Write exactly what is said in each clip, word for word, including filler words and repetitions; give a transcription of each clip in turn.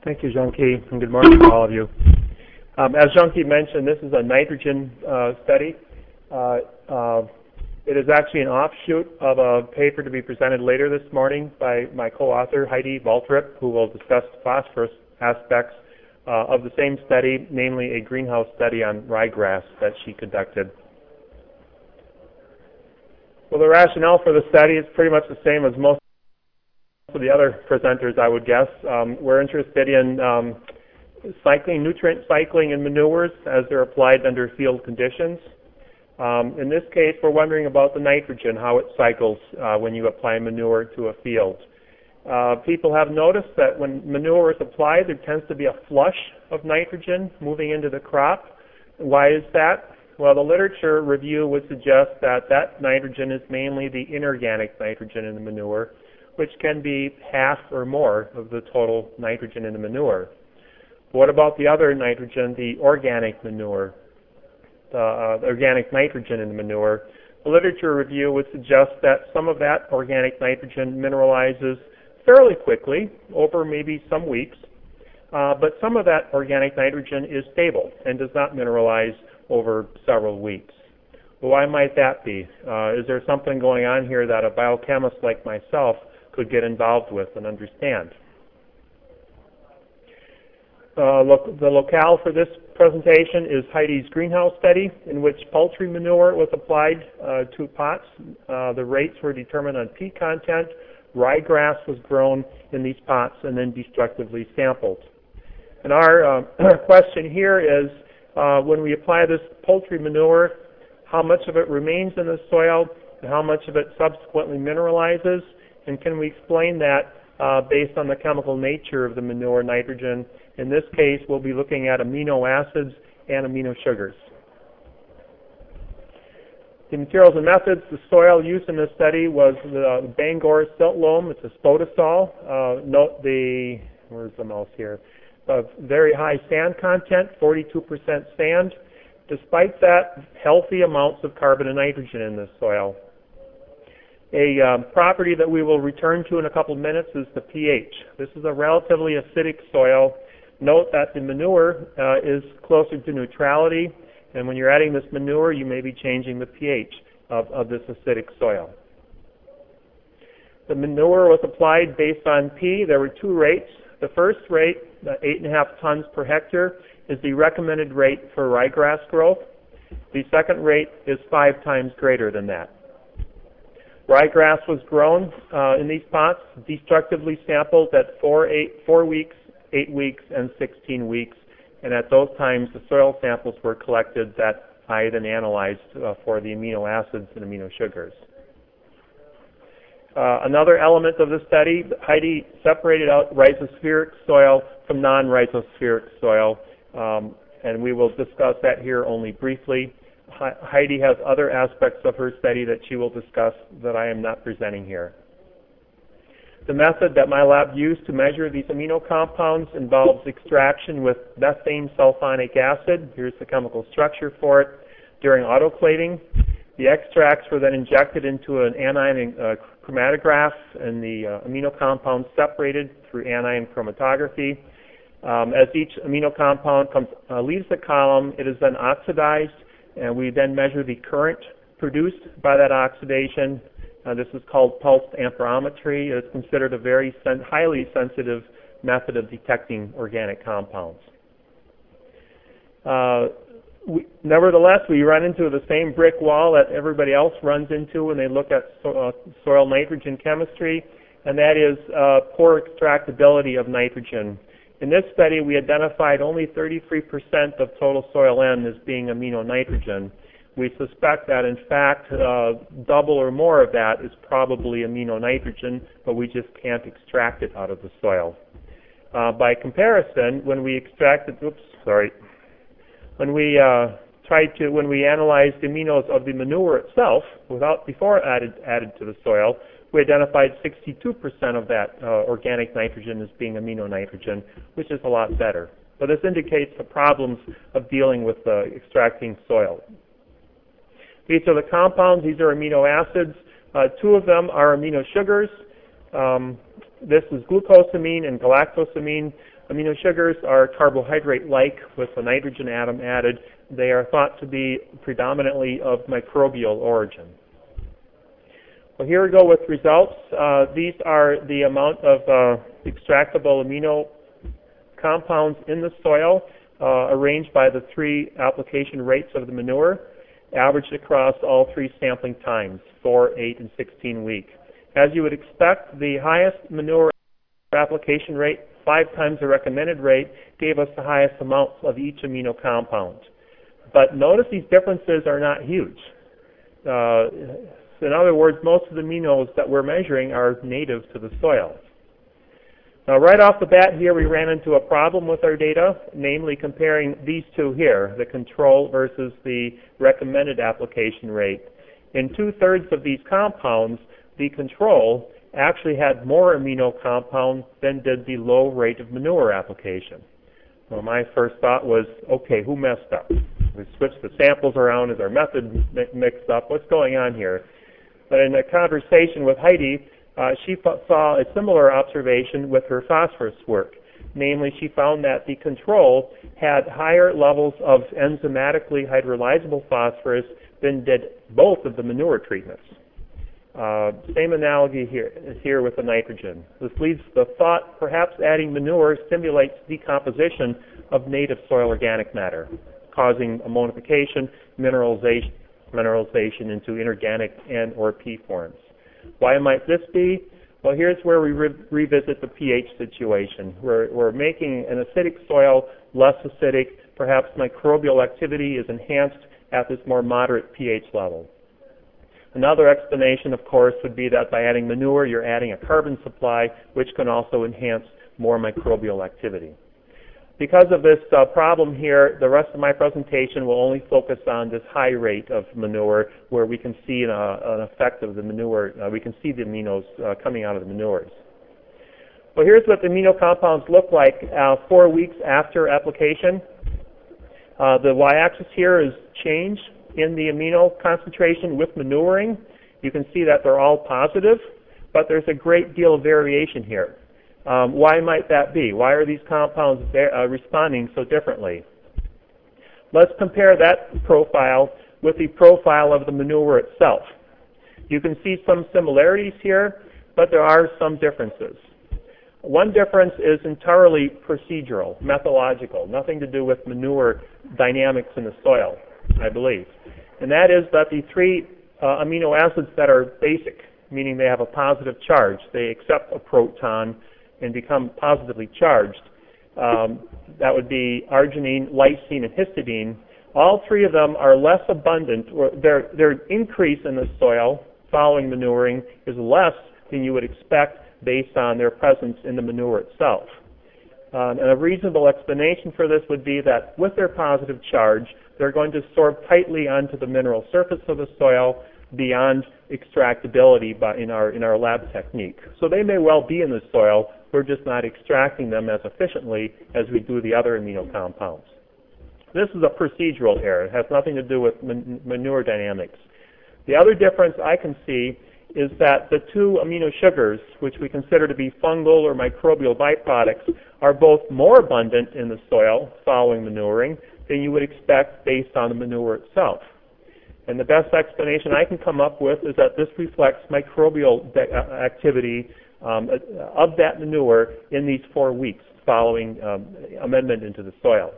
Thank you, Junkie, and good morning to all of you. Um, as Junkie mentioned, this is a nitrogen uh, study. Uh, uh, it is actually an offshoot of a paper to be presented later this morning by my co-author, Heidi Waltrip, who will discuss phosphorus aspects uh, of the same study, namely a greenhouse study on ryegrass that she conducted. Well, the rationale for the study is pretty much the same as most of the other presenters, I would guess. Um, we're interested in um, cycling, nutrient cycling in manures as they're applied under field conditions. Um, in this case, we're wondering about the nitrogen, how it cycles uh, when you apply manure to a field. Uh, people have noticed that when manure is applied, there tends to be a flush of nitrogen moving into the crop. Why is that? Well, the literature review would suggest that that nitrogen is mainly the inorganic nitrogen in the manure, which can be half or more of the total nitrogen in the manure. What about the other nitrogen, the organic manure, the uh, organic nitrogen in the manure? The literature review would suggest that some of that organic nitrogen mineralizes fairly quickly, over maybe some weeks, uh, but some of that organic nitrogen is stable and does not mineralize over several weeks. Well, why might that be? Uh, is there something going on here that a biochemist like myself could get involved with and understand? Uh, look, the locale for this presentation is Heidi's greenhouse study, in which poultry manure was applied uh, to pots. Uh, the rates were determined on peat content. Ryegrass was grown in these pots and then destructively sampled. And our uh, question here is, uh, when we apply this poultry manure, how much of it remains in the soil and how much of it subsequently mineralizes? And can we explain that uh, based on the chemical nature of the manure nitrogen? In this case, we'll be looking at amino acids and amino sugars. The materials and methods, the soil used in this study was the Bangor silt loam. It's a spodosol. Uh, note the, where's the mouse here? Uh, very high sand content, forty-two percent sand. Despite that, healthy amounts of carbon and nitrogen in this soil. A um, property that we will return to in a couple of minutes is the pH. This is a relatively acidic soil. Note that the manure uh, is closer to neutrality, and when you're adding this manure, you may be changing the pH of, of this acidic soil. The manure was applied based on P. There were two rates. The first rate, uh, eight and a half tons per hectare, is the recommended rate for ryegrass growth. The second rate is five times greater than that. Ryegrass was grown uh, in these pots, destructively sampled at four, eight, four weeks, eight weeks, and sixteen weeks. And at those times, the soil samples were collected that I then analyzed uh, for the amino acids and amino sugars. Uh, another element of the study, Heidi separated out rhizospheric soil from non-rhizospheric soil, um, and we will discuss that here only briefly. Heidi has other aspects of her study that she will discuss that I am not presenting here. The method that my lab used to measure these amino compounds involves extraction with methane sulfonic acid. Here's the chemical structure for it. During autoclaving, the extracts were then injected into an anion uh, chromatograph, and the uh, amino compounds separated through anion chromatography. Um, as each amino compound comes, uh, leaves the column, it is then oxidized, and we then measure the current produced by that oxidation. Uh, this is called pulsed amperometry. It's considered a very sen highly sensitive method of detecting organic compounds. Uh, we, nevertheless, we run into the same brick wall that everybody else runs into when they look at so, uh, soil nitrogen chemistry, and that is uh, poor extractability of nitrogen. In this study, we identified only thirty-three percent of total soil N as being amino nitrogen. We suspect that, in fact, uh, double or more of that is probably amino nitrogen, but we just can't extract it out of the soil. Uh, by comparison, when we extracted, oops, sorry, when we uh, tried to, when we analyzed the aminos of the manure itself, without before added added to the soil, we identified sixty-two percent of that uh, organic nitrogen as being amino nitrogen, which is a lot better. But this indicates the problems of dealing with uh, extracting soil. These are the compounds. These are amino acids. Uh, two of them are amino sugars. Um, this is glucosamine and galactosamine. Amino sugars are carbohydrate-like with a nitrogen atom added. They are thought to be predominantly of microbial origin. Well, here we go with results. Uh, these are the amount of uh, extractable amino compounds in the soil, uh, arranged by the three application rates of the manure, averaged across all three sampling times, four, eight, and sixteen week. As you would expect, the highest manure application rate, five times the recommended rate, gave us the highest amounts of each amino compound. But notice these differences are not huge. Uh, in other words, most of the aminos that we're measuring are native to the soil. Now, right off the bat here, we ran into a problem with our data, namely comparing these two here, the control versus the recommended application rate. In two-thirds of these compounds, the control actually had more amino compounds than did the low rate of manure application. Well, my first thought was, okay, who messed up? We switched the samples around. Is our method mixed up? What's going on here? But in a conversation with Heidi, uh, she saw a similar observation with her phosphorus work. Namely, she found that the control had higher levels of enzymatically hydrolyzable phosphorus than did both of the manure treatments. Uh, same analogy here, here with the nitrogen. This leads to the thought perhaps adding manure stimulates decomposition of native soil organic matter, causing ammonification, mineralization, mineralization into inorganic and or P forms. Why might this be? Well, here's where we re revisit the pH situation. We're, we're making an acidic soil less acidic. Perhaps microbial activity is enhanced at this more moderate pH level. Another explanation, of course, would be that by adding manure, you're adding a carbon supply, which can also enhance more microbial activity. Because of this uh, problem here, the rest of my presentation will only focus on this high rate of manure, where we can see an, uh, an effect of the manure. Uh, we can see the aminos uh, coming out of the manures. Well, here's what the amino compounds look like uh, four weeks after application. Uh, the y-axis here is change in the amino concentration with manuring. You can see that they're all positive, but there's a great deal of variation here. Um, why might that be? Why are these compounds uh, responding so differently? Let's compare that profile with the profile of the manure itself. You can see some similarities here, but there are some differences. One difference is entirely procedural, methodological, nothing to do with manure dynamics in the soil, I believe. And that is that the three uh, amino acids that are basic, meaning they have a positive charge, they accept a proton and become positively charged. Um, that would be arginine, lysine, and histidine. All three of them are less abundant, or their, their increase in the soil following manuring is less than you would expect based on their presence in the manure itself. Um, and a reasonable explanation for this would be that with their positive charge, they're going to absorb tightly onto the mineral surface of the soil beyond extractability by, in, our, in our lab technique. So they may well be in the soil, we're just not extracting them as efficiently as we do the other amino compounds. This is a procedural error. It has nothing to do with man manure dynamics. The other difference I can see is that the two amino sugars, which we consider to be fungal or microbial byproducts, are both more abundant in the soil following manuring than you would expect based on the manure itself. And the best explanation I can come up with is that this reflects microbial activity um, of that manure in these four weeks following um, amendment into the soil.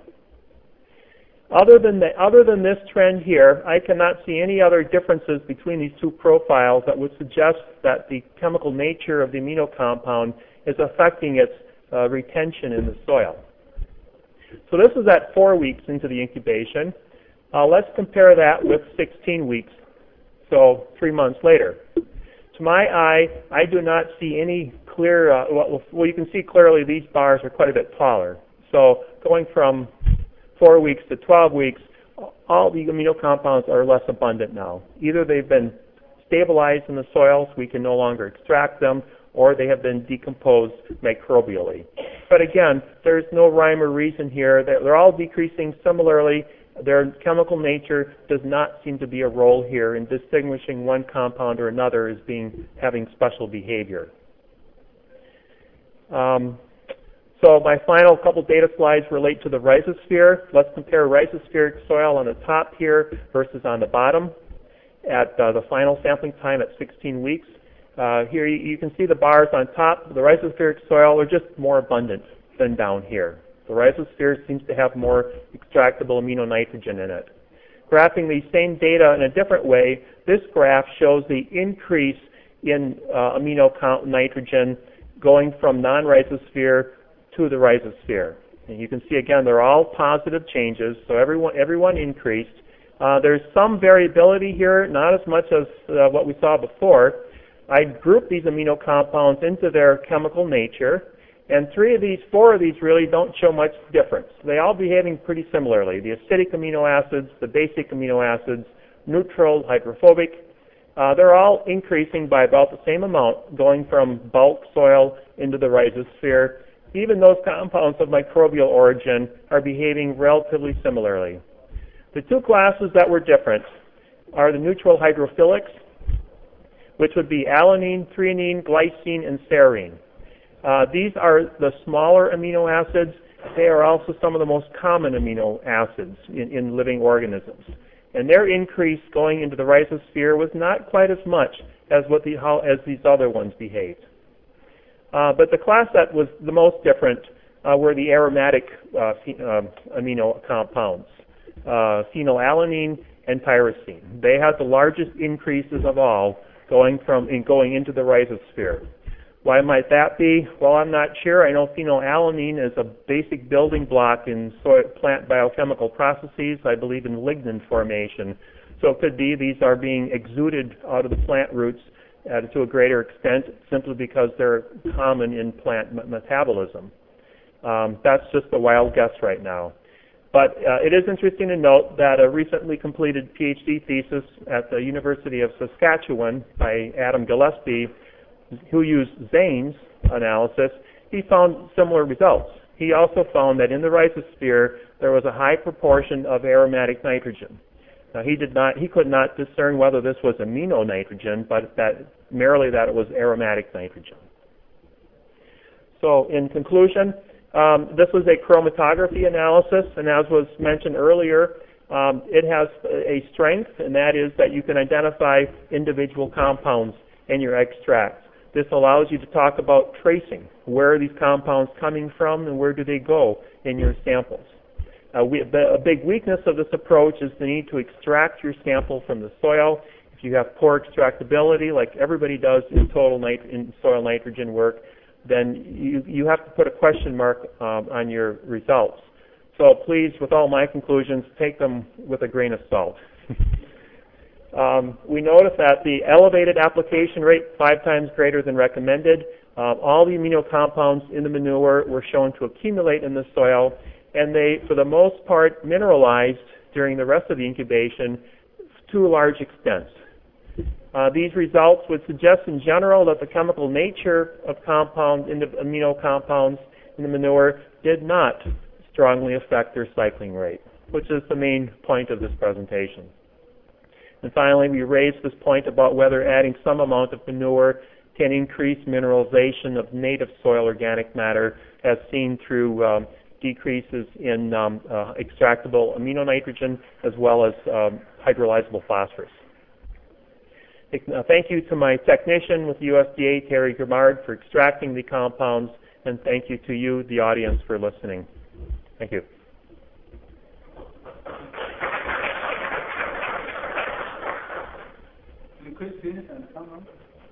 Other than, the, other than this trend here, I cannot see any other differences between these two profiles that would suggest that the chemical nature of the amino compound is affecting its uh, retention in the soil. So this is at four weeks into the incubation. Uh, let's compare that with sixteen weeks, so three months later. To my eye, I do not see any clear, uh, well, well, you can see clearly these bars are quite a bit taller. So going from four weeks to twelve weeks, all the amino compounds are less abundant now. Either they've been stabilized in the soil so we can no longer extract them, or they have been decomposed microbially. But again, there's no rhyme or reason here. They're, they're all decreasing similarly. Their chemical nature does not seem to be a role here in distinguishing one compound or another as being having special behavior. Um, So my final couple data slides relate to the rhizosphere. Let's compare rhizospheric soil on the top here versus on the bottom at uh, the final sampling time at sixteen weeks. Uh, here you, you can see the bars on top. The rhizospheric soil are just more abundant than down here. The rhizosphere seems to have more extractable amino nitrogen in it. Graphing these same data in a different way, this graph shows the increase in uh, amino count nitrogen going from non-rhizosphere to the rhizosphere. And you can see again they're all positive changes, so everyone, everyone increased. Uh, there's some variability here, not as much as uh, what we saw before. I grouped these amino compounds into their chemical nature, and three of these, four of these really don't show much difference. They all behaving pretty similarly. The acidic amino acids, the basic amino acids, neutral, hydrophobic, uh, they're all increasing by about the same amount, going from bulk soil into the rhizosphere. Even those compounds of microbial origin are behaving relatively similarly. The two classes that were different are the neutral hydrophilics, which would be alanine, threonine, glycine, and serine. Uh, these are the smaller amino acids. They are also some of the most common amino acids in, in living organisms. And their increase going into the rhizosphere was not quite as much as, what the, how, as these other ones behaved. Uh, but the class that was the most different uh, were the aromatic uh, uh, amino compounds, uh, phenylalanine and tyrosine. They had the largest increases of all going from in going into the rhizosphere. Why might that be? Well, I'm not sure. I know phenylalanine is a basic building block in soil, plant biochemical processes, I believe in lignin formation. So it could be these are being exuded out of the plant roots uh, to a greater extent simply because they're common in plant m metabolism. Um, that's just a wild guess right now. But uh, it is interesting to note that a recently completed PhD thesis at the University of Saskatchewan by Adam Gillespie, who used Zane's analysis, he found similar results. He also found that in the rhizosphere there was a high proportion of aromatic nitrogen. Now he did not, he could not discern whether this was amino nitrogen, but that merely that it was aromatic nitrogen. So in conclusion, um, this was a chromatography analysis, and as was mentioned earlier, um, it has a strength, and that is that you can identify individual compounds in your extracts. This allows you to talk about tracing. Where are these compounds coming from and where do they go in your samples? Uh, we, a big weakness of this approach is the need to extract your sample from the soil. If you have poor extractability, like everybody does in total nit in soil nitrogen work, then you, you have to put a question mark um, on your results. So please, with all my conclusions, take them with a grain of salt. Um, we noticed that the elevated application rate, five times greater than recommended. Um, all the amino compounds in the manure were shown to accumulate in the soil, and they, for the most part, mineralized during the rest of the incubation to a large extent. Uh, these results would suggest in general that the chemical nature of compound, in the amino compounds in the manure did not strongly affect their cycling rate, which is the main point of this presentation. And finally, we raised this point about whether adding some amount of manure can increase mineralization of native soil organic matter, as seen through um, decreases in um, uh, extractable amino nitrogen as well as um, hydrolyzable phosphorus. Uh, thank you to my technician with U S D A, Terry Grimard, for extracting the compounds, and thank you to you, the audience, for listening. Thank you. Chris, finish and come on.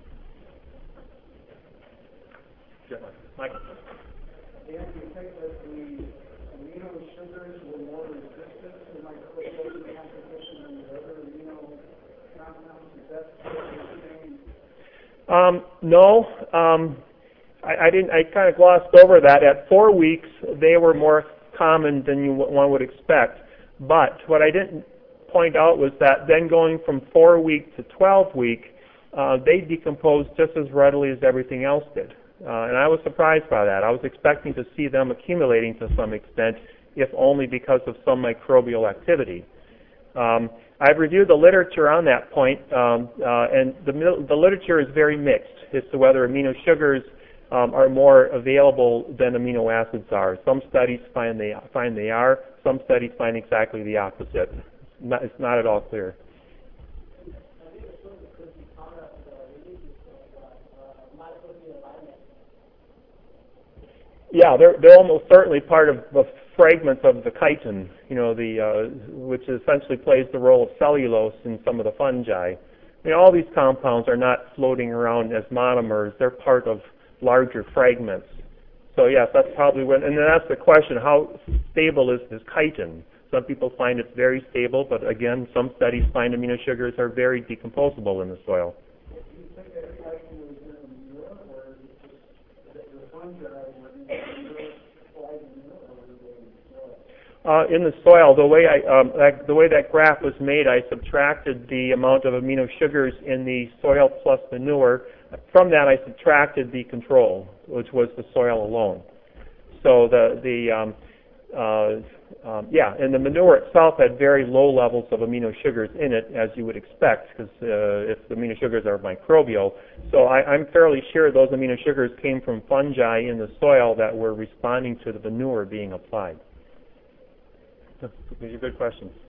Mike. The effect that the amino sugars were more resistant to microbial composition than the other amino compounds. Is that what you're saying? Um, no. Um, I, I didn't. I kind of glossed over that. At four weeks, they were more common than you, one would expect. But what I didn't point out was that then going from four week to twelve week, uh, they decomposed just as readily as everything else did. Uh, and I was surprised by that. I was expecting to see them accumulating to some extent, if only because of some microbial activity. Um, I've reviewed the literature on that point, um, uh, and the, the literature is very mixed as to whether amino sugars um, are more available than amino acids are. Some studies find they find they are. Some studies find exactly the opposite. It's not, it's not at all clear. Yeah, they're they're almost certainly part of the fragments of the chitin, you know, the uh, which essentially plays the role of cellulose in some of the fungi. I mean, all these compounds are not floating around as monomers; they're part of larger fragments. So yes, that's probably when, and then that's the question: how stable is this chitin? Some people find it's very stable, but again, some studies find amino sugars are very decomposable in the soil. Uh, in the soil, the way I um, that, the way that graph was made, I subtracted the amount of amino sugars in the soil plus manure. From that, I subtracted the control, which was the soil alone. So the the um, uh, um, yeah, and the manure itself had very low levels of amino sugars in it, as you would expect, because uh, if the amino sugars are microbial. So I, I'm fairly sure those amino sugars came from fungi in the soil that were responding to the manure being applied. These are good questions.